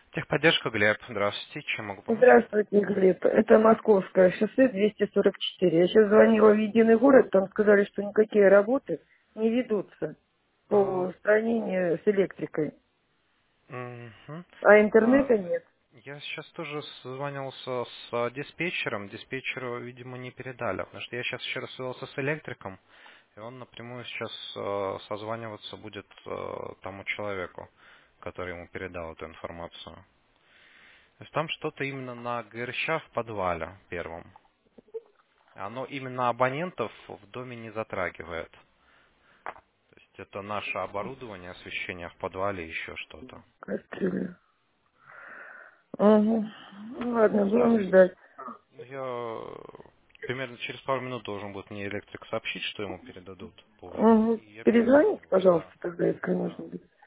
Техподдержка, Глеб. Здравствуйте. Чем могу помочь? Здравствуйте, Глеб. Это Московское шоссе 244. Я сейчас звонила в Единый город, там сказали, что никакие работы не ведутся по А, устранению с электрикой. мгм. А Да, интернета нет. я сейчас тоже созванивался с диспетчером. Диспетчеру, видимо, не передали, потому что я сейчас еще раз связался с электриком, и он напрямую сейчас созваниваться будет тому человеку, который ему передал эту информацию. То есть там что-то именно на ГРЩ в подвале первом. Оно именно абонентов в доме не затрагивает. То есть это наше оборудование, освещение в подвале, еще что-то. Кастрюля. Угу. Ну, ладно, Сейчас будем ждать. я примерно через пару минут должен будет мне электрик сообщить, что ему передадут по времени, Угу. и я Перезвоните, перезвоню. Да. пожалуйста, тогда, если Да. нужно будет.